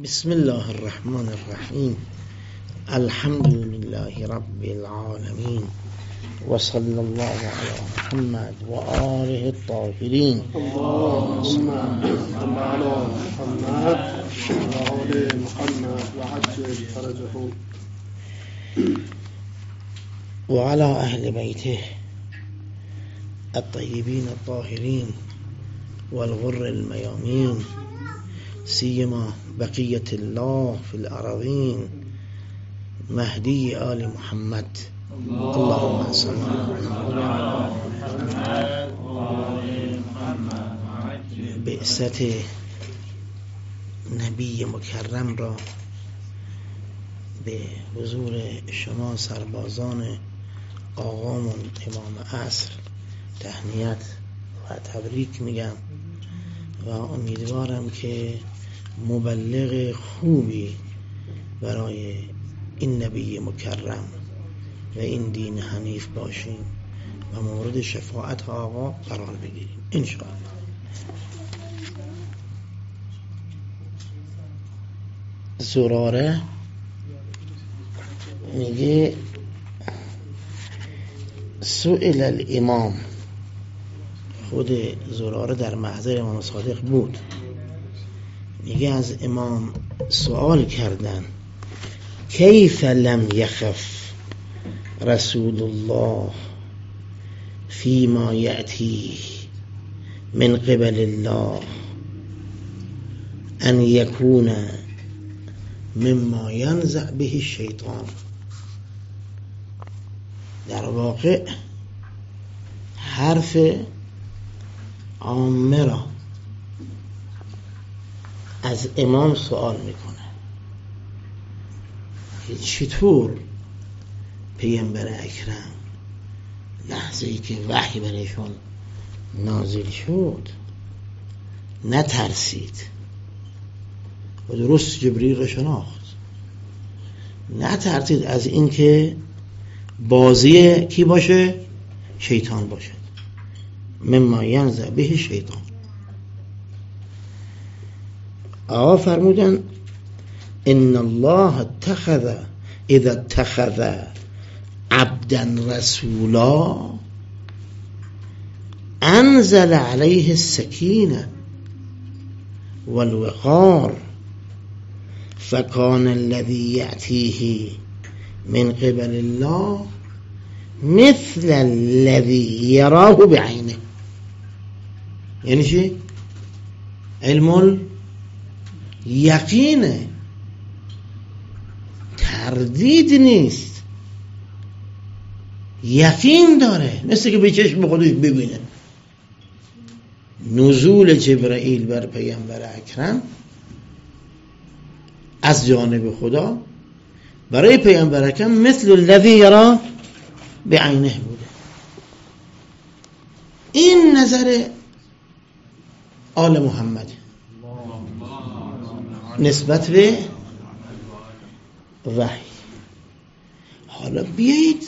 بسم الله الرحمن الرحیم. الحمد لله رب العالمین و صلی الله علی محمد و آله الطاهرین. اللهم صل على محمد و آل محمد و عجل فرجهم و علی اهل بیته الطیبین الطاهرین والغر المیامین سیما بقیت الله فی الارضین مهدی آل محمد. اللهم صل علی محمد. بعثت نبی مکرم را به حضور شما سربازان آقامون امام عصر تهنیت و تبریک میگم و امیدوارم که مبلغ خوبی برای این نبی مکرم و این دین حنیف باشیم و مورد شفاعت آقا قرار بگیریم انشاءالله. زراره میگه سئل الامام، خود زراره در محضر امام صادق بود، میگه از امام سوال کردن کیف لم یخف رسول الله فیما یأتی من قبل الله ان یکون مما ینزع به الشیطان. در واقع حرف عامه را از امام سوال میکنه که چطور پیامبر اکرم لحظه ای که وحی برایشون نازل شد نترسید و درست جبریل را شناخت، نترسید از اینکه بازی کی باشه؟ شیطان باشه. مما ینزع به شیطان. آقا فرمودن ان الله اذا اتخذ عبدا رسولا انزل عليه السکینه والوقار فكان الذي يأتيه من قبل الله مثل الذي يراه بعينه. یعنی چی؟ علم یقینه، تردید نیست، یقین داره، مثل که به چشم خودش ببینه. نزول جبرائیل بر پیامبر اکرم از جانب خدا برای پیامبر اکرم مثل الذی یرا بعینه بوده. این نظر آل محمد نسبت به وحی. حالا بیایید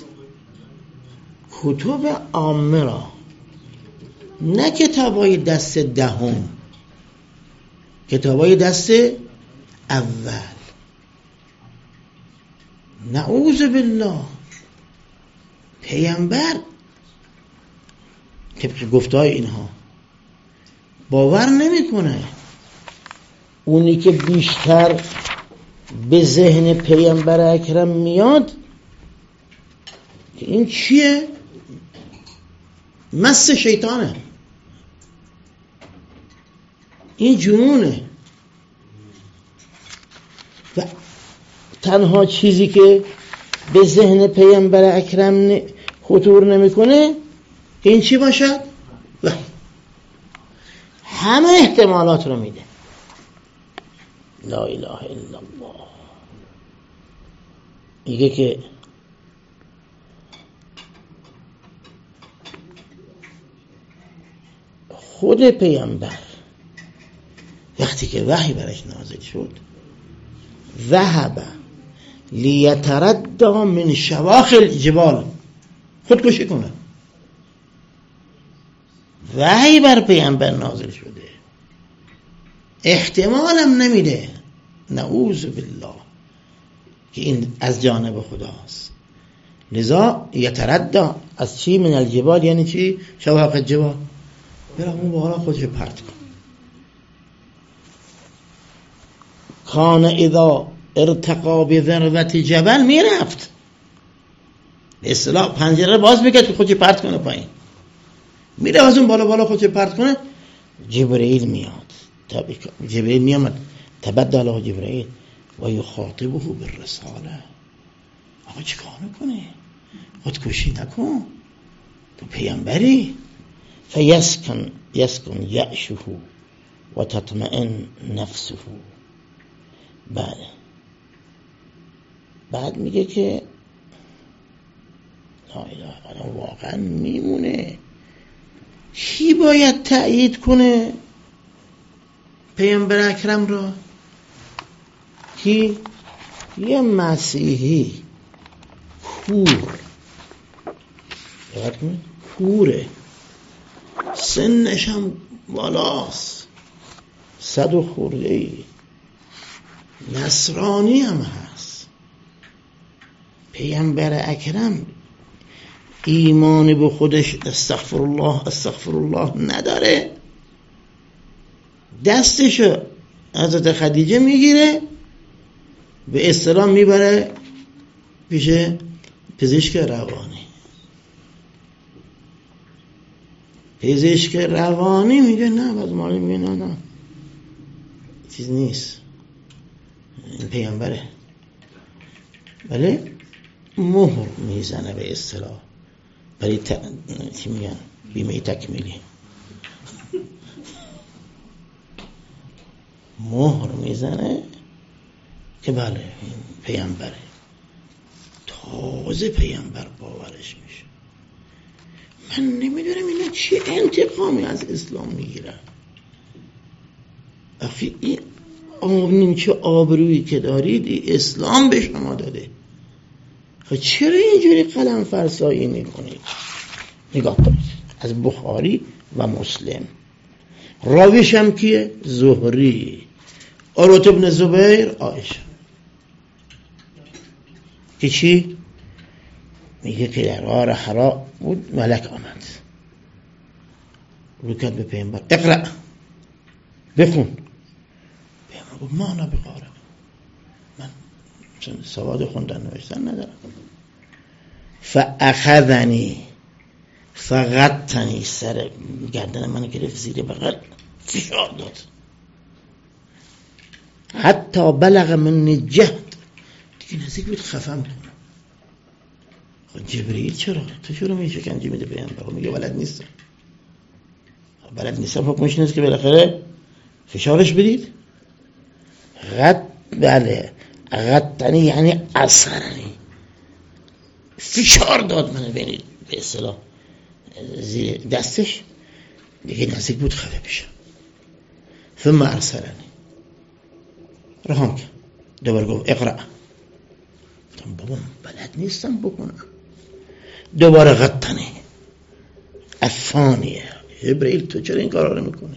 کتب عامه را، نه کتابای دست دهم، کتابای دست اول، نعوذ بالله، پیامبر طبق گفتهای اینها باور نمیکنه. اونی که بیشتر به ذهن پیامبر اکرم میاد که این چیه؟ مس شیطانه، این جنونه. و تنها چیزی که به ذهن پیامبر اکرم خطور نمیکنه این چی باشد؟ همه احتمالات رو میده. لا اله الا الله. میگه که خود پیامبر وقتی که وحی برش نازل شد ذهب لیتردى من شواخ الجبال، خودکشی کنه. وحی بر پیامبر نازل شده، احتمالم نمیده نعوذ بالله که این از جانب خداست. لذا یتردد از چی؟ من الجبال، یعنی چی؟ شواهق الجبال، برم اون بالا خودش پرت کن. کان اذا ارتقا بذروت جبل میرفت، به اصطلاح پنجره باز میکرد که خودش پرت کنه پایین، میره از اون بالا خودش پرت کنه. جبرئیل میاد، جبرئیل میامد تبدل علی جبرئیل و یخاطبه بالرساله. آقا چی کار میکنه؟ خودکشی نکن، تو پیامبری. فیسکن یعشه و تطمئن نفسه. بعد میگه که لا اله الا الله، واقعا میمونه. کی باید تأیید کنه پیامبر اکرم را؟ کی؟ یه مسیحی کور، کوره، سنش هم بالاست، 100 خورده، نصرانی هم هست. پیامبر اکرم ایمان به خودش استغفر الله نداره، دستشو حضرت خدیجه میگیره، به اصطلاح میبره پیش پزشک روانی. میگه نه، بعد مالی میگه نه چیز نیست، این پیامبره. ولی مهر میزنه به اصطلاح برای چی میگن، بیمه تکمیلی. مهر میزنه که بله این پیامبره. تازه پیامبر باورش میشه. من نمیدونم اینا چه انتقامی از اسلام میگیرن. آخی این چه آبرویی که دارید اسلام به شما داده، خب چرا اینجوری قلم فرسایی میکنید؟ نگاه کنید، از بخاری و مسلم، راویش هم کیه؟ زهری، عروة بن زبیر، عایشه. که چی؟ میگه که در غار حرا بود، ملک آمد رو کرد به پیامبر، اقرأ، بخون. پیامبر گفت ما انا بقارئ، من سواد خوندن نوشتن ندارم. فاخذنی فغطنی، سر گردن من گرفت زیر بغل، فشار داد، حتی بلغ من الجهد، دیگه نزدیک بود خفم کنم. خب جبرئیل چرا میشه شکنجه میده پیامبر؟ میگه بلد نیستم. حکمش نیست که بالاخره فشارش بدید. غطنی یعنی اثرنی، فشار داد من بینید به اصطلاح زیر دستش، دیگه نزدیک بود خفه بشه. ثم ارسلنی، رهام کرد، دوباره گفت اقرأ. بابا بلد نیستم بکنم. دوباره غطنی، الثانیه، جبرئیل تو چرا این کارا رو میکنی؟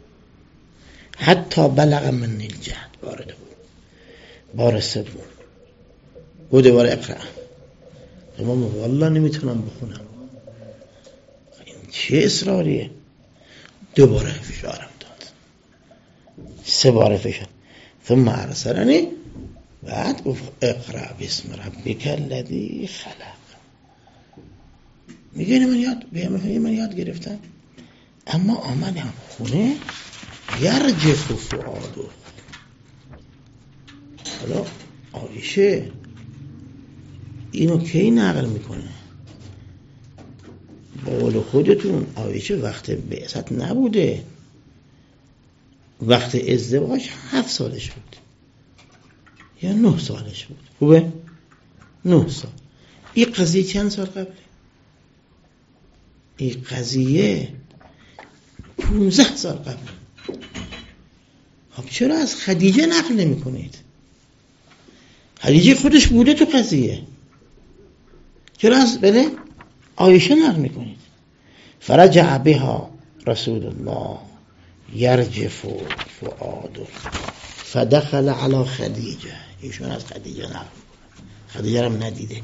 حتی بلغ من الجهد، وارد بود. بار سوم و دوباره اقرأ. امام والله نمیتونم بخونم. این چه اصراریه؟ دوباره فشارم داد، 3 بار فشار. ثم ارسلنی، بعد گفت اقرأ باسم ربک الذی خلق. میگه من یاد گرفتم، اما آمدم خونه یرجف فؤاده. حالا عایشه اینو کی نقل میکنه؟ با قول خودتون عایشه وقت بعثت نبوده، وقت ازدواج 7 سالش بود یا 9 سالش بود. خوبه؟ 9 سال. این قضیه چند سال قبله؟ این قضیه 15 سال قبل. خب چرا از خدیجه نقل نمی کنید؟ خدیجه خودش بوده تو قضیه، چرا از عایشه نقل می کنید؟ فرجع بها رسول الله یرجف فؤاده فدخل على خدیجه، ایشون از خدیجه نقل، خدیجه هم ندیده.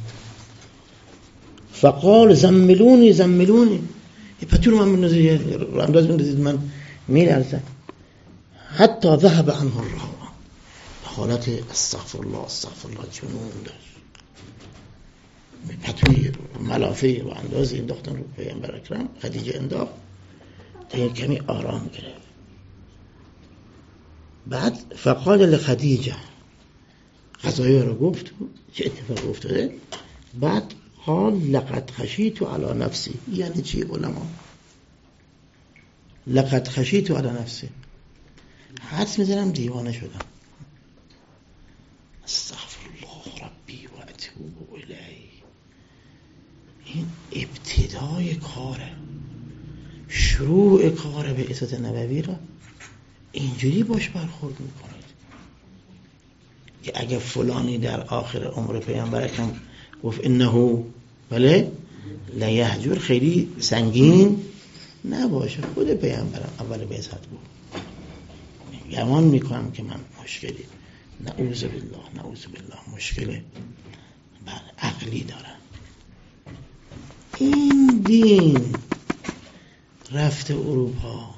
فقال زملونی زملونی، پتو رو من بندازید، رو انداز بندازید، من میلرزم. حتی ذهب عنه الروع، حالت استغفر الله استغفر الله جنون داشت. پتوی ملافه رو اندازی انداختن رو پیامبر اکرم، خدیجه انداخت تا کمی آرام گرفت. بعد فقال لخدیجه، قضایی رو گفت چه اتفاق افتاده. بعد قال لقد خشیت علی نفسی. یعنی چی علما؟ لقد خشیت علی نفسی، حدس میزنم دیوانه شدم. استغفر الله ربی و اتوب الیه. این ابتدای کاره، شروع کار بعثت نبوی را اینجوری باش برخورد میکنید که اگه فلانی در آخر عمر پیامبر اکرم گفت انه بله لیهجر، خیلی سنگین نباشه. خود پیامبرم اول بعثت بود گمان میکنم که من مشکلی، نعوذ بالله مشکل عقلی دارم. این دین رفته اروپا،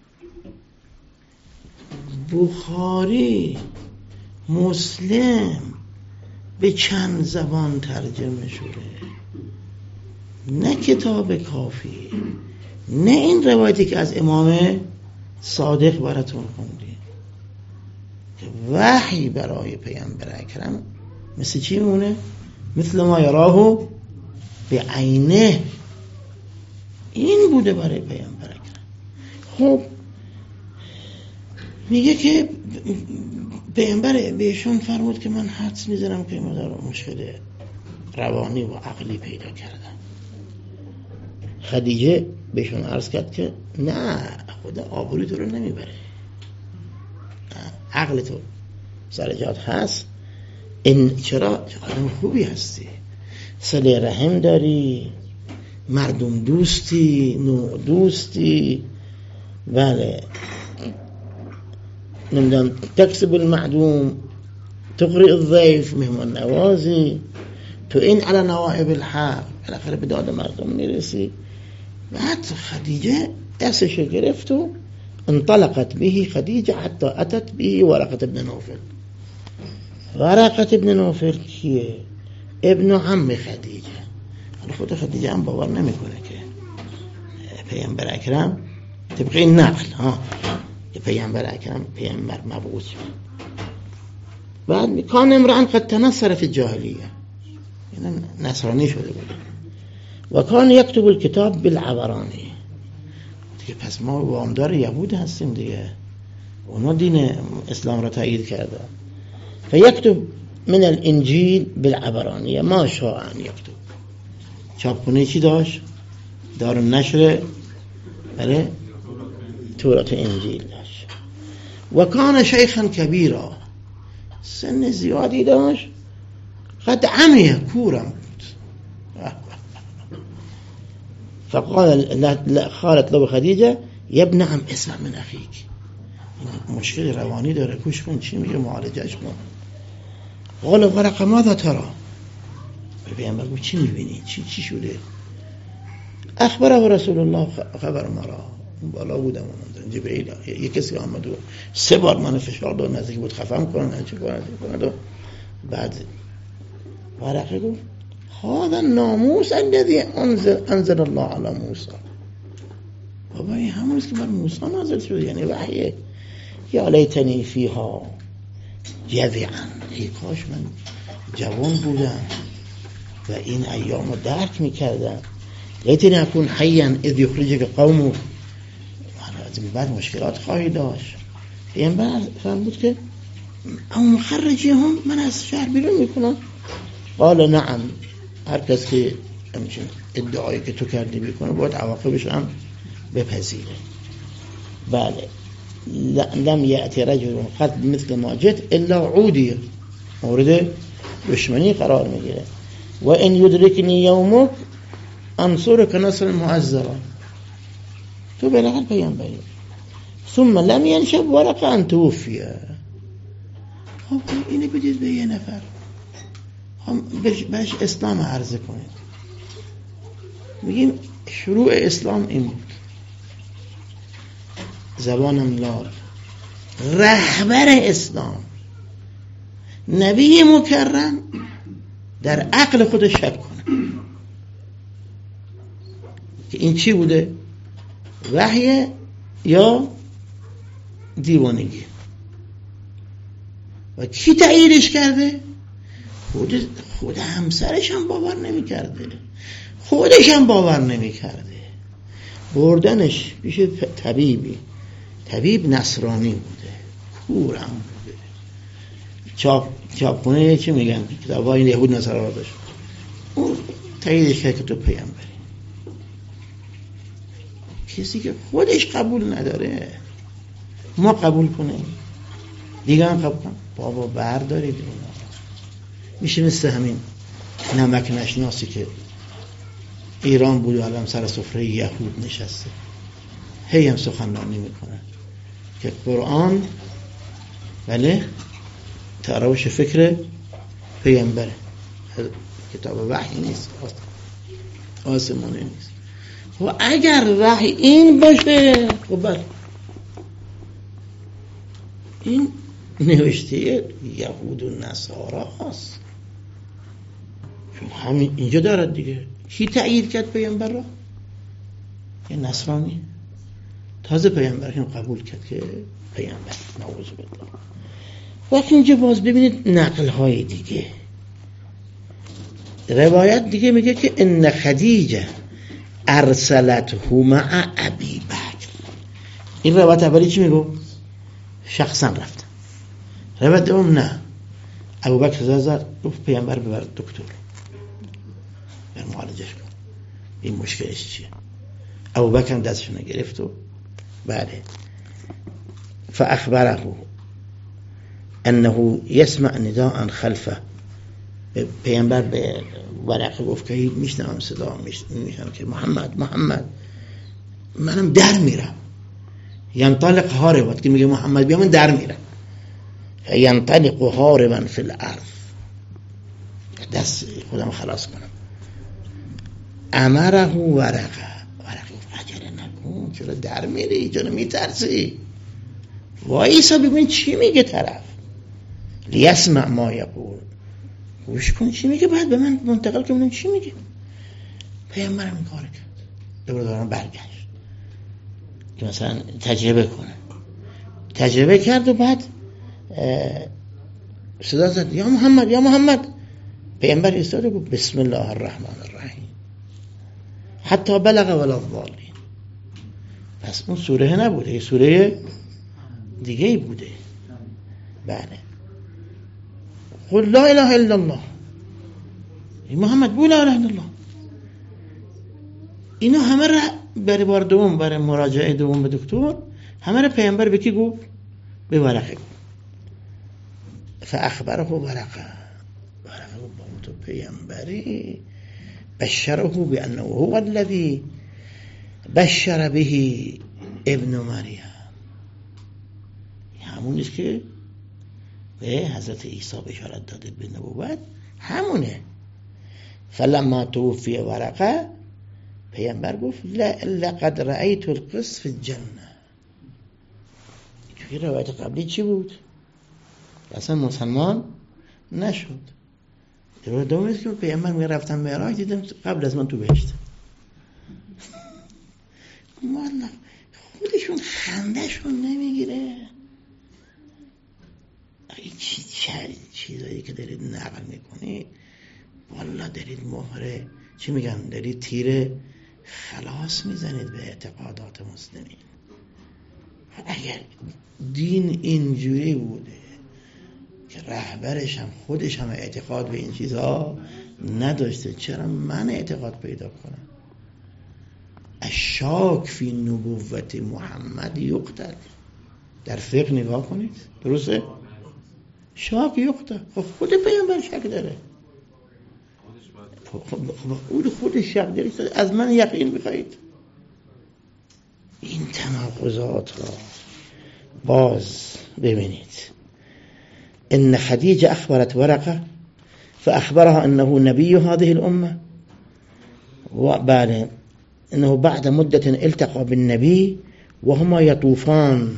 بخاری مسلم به چند زبان ترجمه شده، نه کتاب کافی، نه این روایتی که از امام صادق براتون خوندیم که وحی برای پیامبر اکرم مثل چی مونه؟ مثل ما یراه به عینه. این بوده برای پیامبر اکرم. خب میگه که پیامبر بهشون فرمود که من حدس میزنم که ما در مشکل روانی و عقلی پیدا کردم. خدیجه بهشون عرض کرد که نه، خدا آبروی تو رو نمیبره، عقل تو سر جات هست. این چرا آدم خوبی هستی، صله رحم داری، مردم دوستی، نوع دوستی، بله، نمیدونم تکسب المعدوم، تقرئ الضیف، مهمان نوازی، تو این علی نوائب الحق، بالاخره به داد مردم میرسی. بعد خدیجه دستش گرفت و انطلقت به خدیجه حتی اتت به ورقه ابن نوفل. ورقه ابن نوفل کیه؟ ابن عم خدیجه. خود خدیجه هم باور نمیکنه که پیامبر اکرم طبق این نقل که پیامبر اکرم پیامبر مبعوث شد. بعد کان امرأ قد تنصر فی الجاهلیه، یعنی نصرانی شده بود. و کان یکتب الکتاب بالعبرانی، دیگه پس ما وامدار یهود هستیم دیگه، اونا دین اسلام را تایید کرده. فیکتب من الانجیل بالعبرانی ما شاء ان یکتب. چاپخونه چی داشت؟ دارالنشر برای تورات انجیل داشت. و کان شیخا کبیرا، سن زیادی داشت، قد عمیه، کورم بود. قالت له خدیجه ابن عم اسمع من اخیک، مشکل روانی داره، گوش کن چی میگه، معالجش کن. قال ورقه ماذا ترى؟ پیامبر گفت چی میبینی، چی شده؟ اخبره رسول الله خبر مرا، بالا بودم اون جبرئیل، یک کسی آمد و 3 بار من فشار داد، نزدیک بود خفم کنن، چه کنن. بعد ورقه گفت هذا الناموس الذي انزل الله على موسی. بابا این همونست که بر موسی نازل شده، یعنی وحیه. یا لیتنی فیها جذعا، ای کاش من جوان بودم و این ایام رو درک میکردم. لیتنی اکون حیا اذ یخرجک قومک، از این بعد مشکلات خواهی داشت. پیامبر فرمود که اما مخرجی هم من از شهر بیرون میکنم. قال نعم، هر کس که همچین ادعایی که تو کردی بکنه باید عواقبش هم بپذیره. بله، لم یأتی رجل قد مثل ما جت الا عودی، مورد دشمنی قرار میگیره. و ان یدرکنی یومک انصرک نصر معزرا، تو بلغت پیامبری. ثم لم ینشب ورقه ان توفیه، خب اینو بدید به یه نفر، بهش اسلام عرضه کنید. میگیم شروع اسلام این بود. زبانم لال، رهبر اسلام نبی مکرم در عقل خودش شک کنه که این چی بوده، وحی یا دیوانگی. و کی تاییدش کرده؟ خود همسرش هم باور نمی کرده، خودش هم باور نمی کرده. بردنش پیش طبیب نصرانی بوده، کور هم بوده. چاپخونه چی میگن، کتاب های یهود نصارا داشت، اون تاییدش کرد که تو پیامبری. کسی که خودش قبول نداره ما قبول کنیم، دیگه هم قبول کنیم، بابا بردارید اونا. میشه مثل همین نمک نشناسی که ایران بود و الان سر سفره یهود نشسته، هی هم سخنرانی میکنه که قرآن بله تراوش فکر پیامبره، کتاب وحی نیست، آسمانی نیست. و اگر وحی این باشه خب بله این نوشته یهود و نصارا هست، چون همین اینجا دارد دیگه. کی تأیید کرد پیامبر را؟ یه نصرانی. تازه پیامبر هم قبول کرد که پیامبر، نعوذ بالله. وقتی اینجا باز ببینید نقل های دیگه، روایت دیگه میگه که ان خدیجه ارسلته مع ابی بکر. این روایت اولی چی میگو؟ شخصا رفتن. روایت دوم نه، ابوبکر زد گفت پیامبر ببر دکتر بر معالجش کن، این مشکلش چیه. ابوبکر دستشون گرفت و بله فاخبره انه يسمع نداء خلفه. پیامبر به ورقه گفت که میشنم صدا، میشنم که محمد محمد. منم در میرم، ینطلق هاربا، که میگه محمد بیا من در میرم، ینطلق هاربا فی الارض، دست خودم خلاص کنم. امره ورقه گفت عجله نکن، چرا در میری، چرا میترسی، وایسا ببین چی میگه طرف، لیسمع ما یقول، گوش کن چی میگه، بعد به من منتقل کنم چی میگه. پیامبرم این کار کرد، دوباره برگشت که مثلا تجربه کنه. تجربه کرد و بعد صدا زد یا محمد یا محمد. پیامبر ایستاد و گفت بسم الله الرحمن الرحیم حتی بلغ ولا الضالین. پس اون سوره نبوده، یه سوره دیگه بوده. بله قل لا اله الا الله، محمد بو لا اله الا الله. اینا همه را برای بار دوم، برای مراجعه دوم به دکتر، همه را پیامبر به کی گفت؟ به ورقه گفت. فاخبره ورقه با تو پیامبری، بشره بانه هو الذی بشر به ابن مریم، همونیست که به حضرت عیسی بشارت داده به نبوت، همونه. فلما توفی ورقه، پیامبر گفت لقد رأیت القسط فی الجنه. توی روایت قبلی چی بود؟ اصلا مسلمان نشد. روایت دومیست که پیامبر میگه رفتم معراج دیدم قبل از من تو بهشت. والله خودشون خندهشون نمیگیره. چیزایی که دارید نقل میکنید والله دارید مهره چی میگن، دارید تیر خلاص میزنید به اعتقادات مسلمین. اگر دین اینجوری بوده که رهبرش هم خودش هم اعتقاد به این چیزها نداشته، چرا من اعتقاد پیدا کنم؟ الشاک فی نبوت محمد یقتل. در فقه نگاه کنید، درسته؟ شاک یقتل. خود پیامبر شک داره، خودش شک داره، از من یقین میخواهید؟ این تناقضات را باز ببینید. ان خدیجه اخبرت ورقه فاخبرها انه نبی هذه الامه وبعد انه بعد مدة التقى بالنبي وهما يطوفان.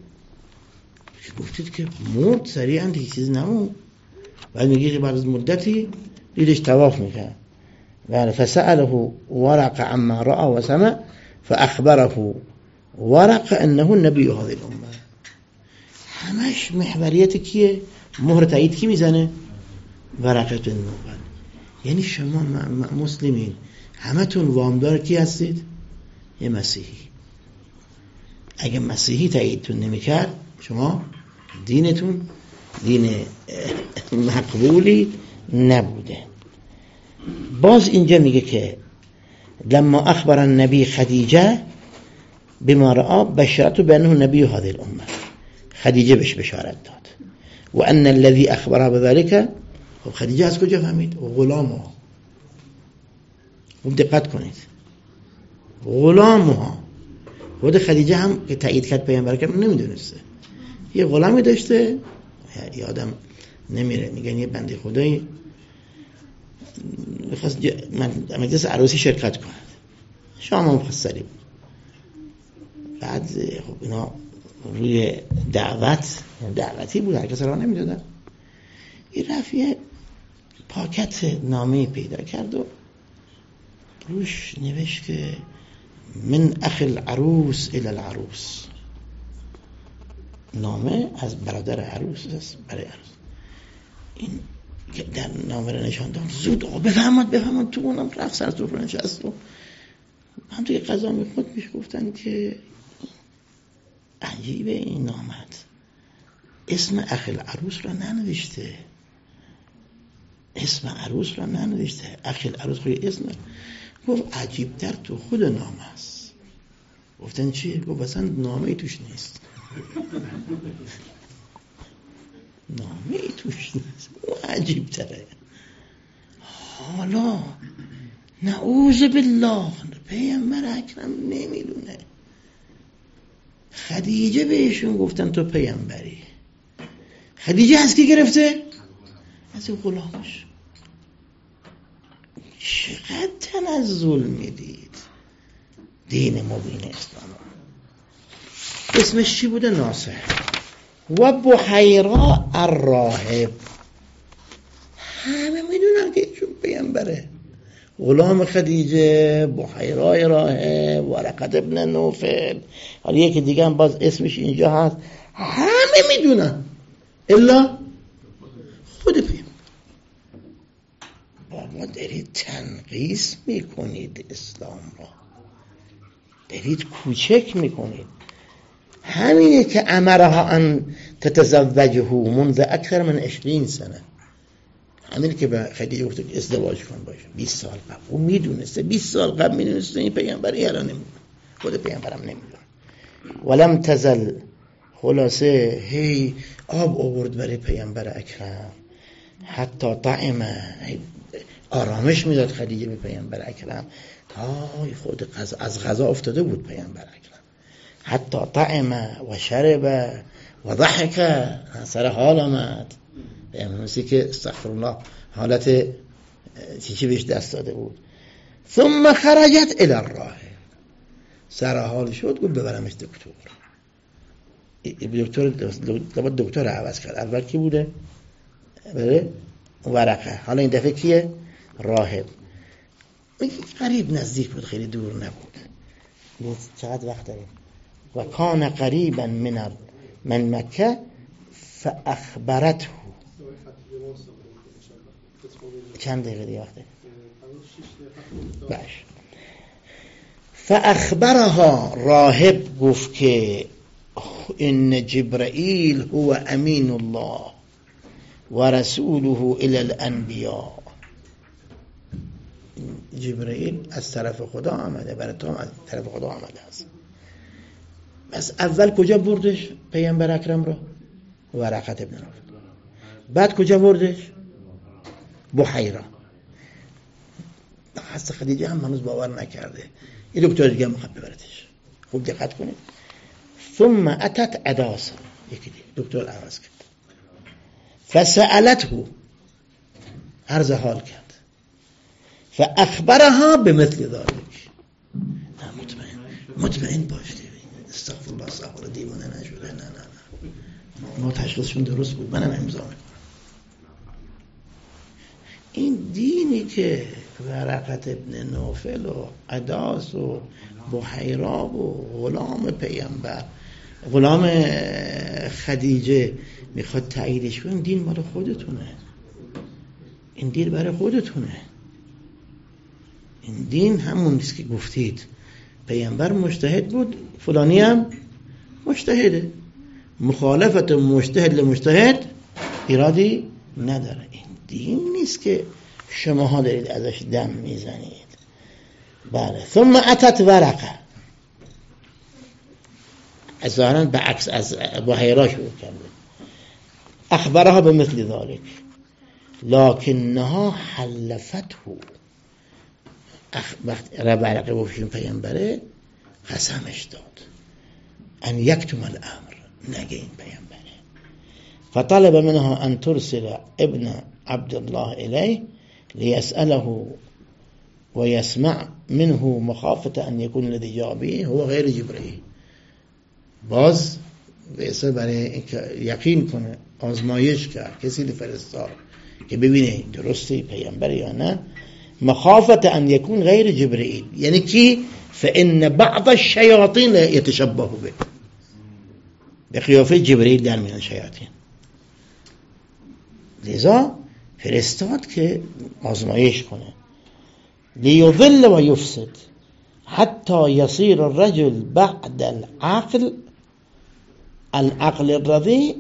گفتید که مرد سریعا دیگه چیز نمون، بعد میگه که بعد از مدتی دیدش طواف میکنه. بله فسأله ورقه عما رأى وسمع فأخبره ورقه انه النبي هذه الامه. همش محوریت کیه؟ مهر تایید کی میزنه؟ ورقه بن نوفل. یعنی شما مسلمین همتون وامدار کی هستید؟ یه مسیحی. اگه مسیحی تاییدتون نمیکرد شما دینتون دین مقبولی نبوده. باز اینجا میگه که لما اخبر النبی خدیجه بما رأى بشرته بانه نبی هذه الامه. خدیجه بهش بشارت داد. و ان الذي اخبرها بذلك. خب خدیجه از کجا فهمید؟ غلامها. خوب دقت کنید، غلامها. خود خدیجه هم که تایید کرد پیامبر که نمیدونسته. یه غلامی داشته، یادم نمیره، میگن یه بنده خدایی میخواست مجلس عروسی شرکت کند، شام مفصلی بود. بعد خب اینا روی دعوتی بود، هر کس را نمیدادن. این رفت یه پاکت نامه پیدا کرد و روش نوشت که من اخ العروس الى العروس. نامه از برادر عروس است برای عروس. این که در نامه را نشان داد. زود بفهمد تو اونم رفت سر سفره نشست و من توی قضا میخورد میش گفتن که عجیبه این نامت اسم اخ العروس را ننوشته، اسم عروس را ننوشته. اخ العروس خیلی اسم گفت عجیب در تو خود نامه است. گفتن چیه؟ گفت اصلا نامه ای توش نیست. نامه ای توش نیست، اون عجیب تره. حالا نعوذ بالله پیامبر اکرم نمیدونه، خدیجه بهشون گفتن تو پیامبری. خدیجه از کی گرفته؟ از این غلامش. چقدر تنزل میدید دین مبین اسلام. اسمش چی بوده؟ ناصح. و بحیرا الراهب. همه میدونن که ایشون پیامبره. غلام خدیجه، بحیرای راهب، ورقه ابن نوفل، حالا یکی دیگه هم باز اسمش اینجا هست. همه میدونن الا خود پیامبر. بابا دارید تنقیص میکنید اسلام را، دارید کوچک میکنید. همینه که امرها ان تتزوجه منذ اکثر من 20 سنه. همینه که به خدیجه گفت که ازدواج کن باشه 20 سال قبل. اون میدونسته 20 سال قبل میدونسته این پیامبری، الان نمیدونه. خود پیامبرم نمیدونه. ولم تزل. خلاصه هی آب آورد برای پیامبر اکرم، حتی طعمه، آرامش میداد خدیجه به پیامبر اکرم تا خود از غذا افتاده بود پیامبر اکرم. حتی طعمه و شربه و ضحکه، سر حال آمد. مثل که استغفرالله حالت چی بهش دست داده بود. ثم خرجت الى الراهب. سر حال شد گفت ببرمش دکتر. دکتر عوض کرد. اول کی بوده؟ بله ورقه. حالا این دفعه کیه؟ راهب. قریب نزدیک بود، خیلی دور نبود. چقدر وقت داریم؟ و کان قریبا من مکه فاخبرته. چند دقیقه دیگه وقته؟ باش. فاخبرها. راهب گفت که ان جبرائیل هو امین الله و رسوله الی الانبیاء. جبرائیل از طرف خدا آمده، برای تو از طرف خدا آمده است. بس اول کجا بردش پیامبر اکرم را؟ ورقه ابن نوفل. بعد کجا بردش؟ بحیرا. حضرت خدیجه هم هنوز باور نکرده. این دکتر دیگه هم میخواد ببردش. خوب دقت کنید. ثم اتت عداسه. یکی دیگه دکتر عوض کرد. فسألته، عرض حال کرد، فاخبرها بمثل ذلك. مطمئن باش، استغفر الله، استغفر دیوانه نشده، نه ما تشخیصشون درست بود، منم امضا میکنم. این دینی که ورقت ابن نوفل و عداس و بحیرا و غلام پیامبر، غلام خدیجه میخواد تاییدش کنه، این دین مال خودتونه، این دین برای خودتونه. این دین همون نیست که گفتید پیامبر مجتهد بود، فلانی هم مجتهده، مخالفت مجتهد لمجتهد ایرادی نداره. این دین نیست که شماها دارید ازش دم میزنید. بله. ثم اتت ورقه، ظاهراً به عکس از بحیرا شروع کرده، اخبرها به مثل ذلك لکنها حلفته. وقت ورقه گفتیم پیامبره، قسمش داد ان یکتم الامر، نگه این پیامبره. فطلب منها ان ترسل ابن عبد الله الیه لیسأله و یسمع منه مخافة ان یکون الذی جاء به هو غیر جبرئیل. باز به برای یقین کنه، آزمایش کرد، کسی فرستاد که ببینه درسته پیامبر یا نه، مخافت ان یکون غیر جبرئیل، یعنی کی؟ فان بعض الشیاطین یتشبه به قیافه جبرئیل در میان شیاطین. لذا فرستاد که آزمایش کنه، لیضل و یفسد حتی یصیر الرجل بعد العقل الرضی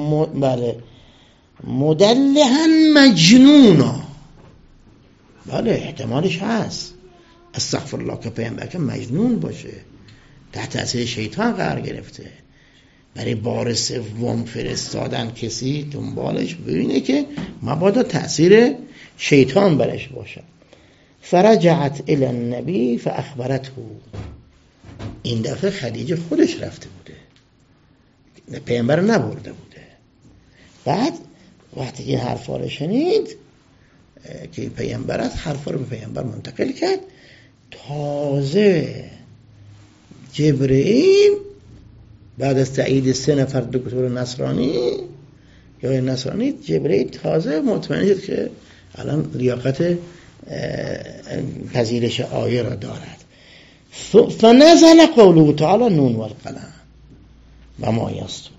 مدلها مجنونا. بله احتمالش هست، استغفر الله، که پیامبر که مجنون باشه، تحت تاثیر شیطان قرار گرفته، برای بار سوم فرستادن کسی دنبالش ببینه که مبادا تاثیر شیطان برش باشه. فرجعت الی النبی فاخبرته، این دفعه خدیجه خودش رفته بوده، پیامبر نبرده بوده. بعد وقتی این حرفا رو شنید که پیامبر از حرفا رو به پیامبر منتقل کرد، تازه جبرئیل بعد از تایید 3 نفر دکتر نصرانی یا نصرانی، جبرئیل تازه مطمئن شد که الان لیاقت پذیرش آیه را دارد. فنزل قوله تعالی نون والقلم و ما یسطرون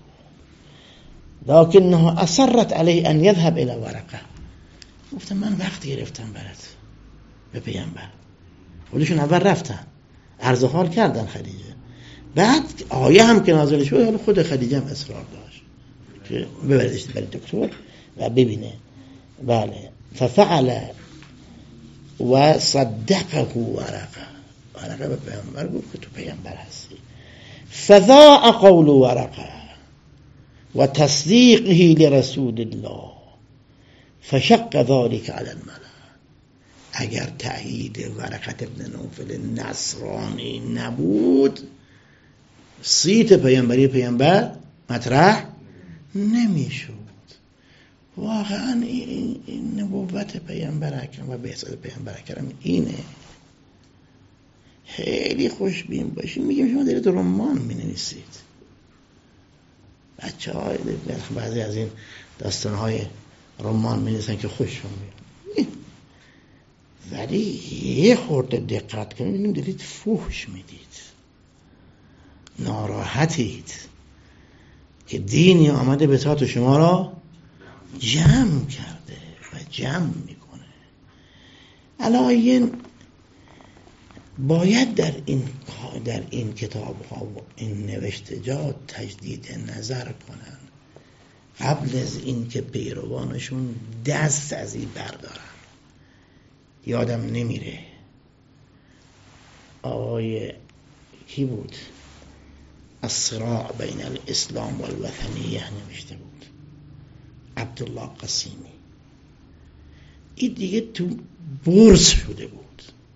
لکنه اصرت علیه ان یذهب الی ورقه. گفتم من وقت گرفتم برات به پیامبر، خودشون اول رفتن عرض حال کردن خدیجه، بعد آیه هم که نازل شد، حالا خود خدیجه هم اصرار داشت که ببردش برای دکتر و ببینه. بله. ففعل و صدقه ورقه به پیامبر گفت که تو پیامبر هستی. فذاع قول ورقه و تصدیقه لرسول الله فشق ذلك علی الملأ. اگر تأیید ورقت ابن نوفل نصرانی نبود، صیت پیامبر مطرح نمیشد. واقعا این نبوت پیامبر اکرم و بعثت پیامبر اکرم اینه. خیلی خوشبین باشید. میگم شما دارید رمان مینویسید، بچه‌ها بعضی از این داستان‌های رمان مینویسن که خوششون میاد، ولی یه خورده دقت کنید ببینید دارید فحش میدید، ناراحتید که دینی آمده به ساعت شما را جمع کرده و جمع میکنه. علاین باید در این کتاب ها و این نوشتجات تجدید نظر کنن قبل از این که پیروانشون دست از این بردارن. یادم نمیره آقای کی بود، الصراع بین الاسلام و الوطنیه نوشته بود، عبدالله قسیمی. این دیگه تو بورس شده بود.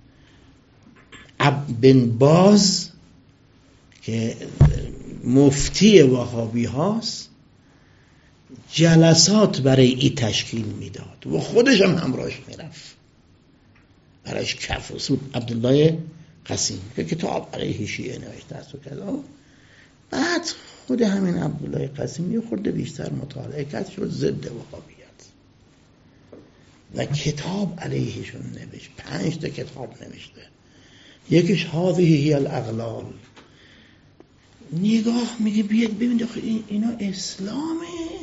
بن باز که مفتی وهابی هاست، جلسات برای ای تشکیل میداد و خودش هم همراهش میرفت. برایش کف رسود عبدالله قسیم که کتاب علیه شیعه نوشته است و کذا. بعد خود همین عبدالله قسیم یه خورده بیشتر مطالعه کرد، شد ضد وهابیت و کتاب علیهشون نوشت. 5 تا کتاب نوشته. یکیش هذه هی الاغلال. نگاه میگه بیاد ببین اینا اسلامه،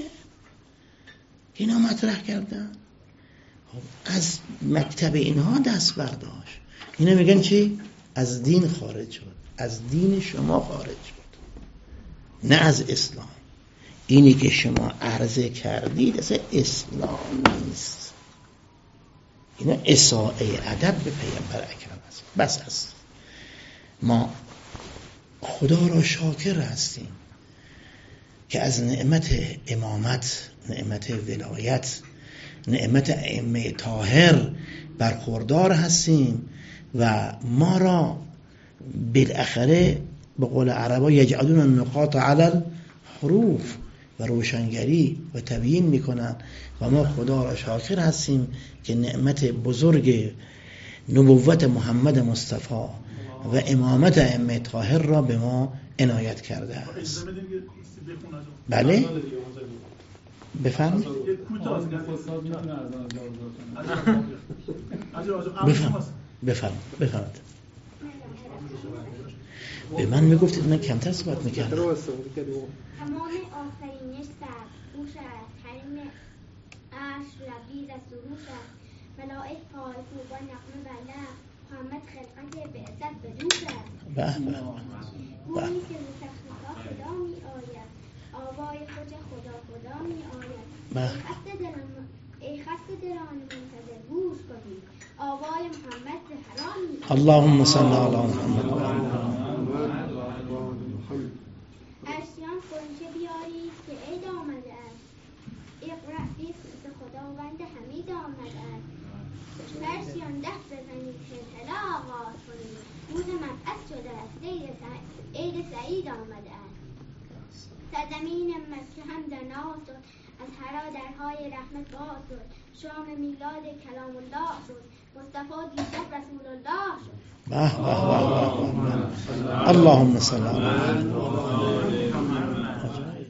اینا مطرح کردن. از مکتب اینها دست برداشت. اینا میگن چی؟ از دین خارج شد، از دین شما خارج شد، نه از اسلام. اینی که شما عرضه کردید اصلا اسلام نیست. اینا اساءه ادب به پیامبر اکرم است. بس است. ما خدا را شاکر هستیم که از نعمت امامت، نعمت ولایت، نعمت ائمه طاهر برخوردار هستیم و ما را بالاخره به قول عربا یجعلون النقاط علی الحروف و روشنگری و تبیین میکنن و ما خدا را شاکر هستیم که نعمت بزرگ نبوت محمد مصطفی و امامت ائمه طاهر را به ما عنایت کرده است. بله؟ بفرمایید. بفرمایید. به من میگفتید من کمتر صحبت میکردم. تمام آفرینش سرپوش است، حریم عرش لبریز از سروش است، ملائک پای کوبان نغمه بلند، محمد خلقت به عزت به دوش است. گویی که به تخلیقا خدا می آید، آوای خوش خدا خدا می آید. ای خسته دلان منتظر گوش کنید، آوای محمد زهرا می آید. اللهم صل علی محمد و آل عرشیان خونچه بیارید که عید آمده است، اقرأ بیست خداوند حمید آمده است. عرشیان دست بزنید هلهله آغاز کنید، روز مبعث شده است، عید سعید آمده است. سرزمین مکه هم دنا شد، از هر درهای رحمت باز شد، شام میلاد کلام الله شد، مصطفی دیشب رسول الله شد. اللهم صل علی محمد.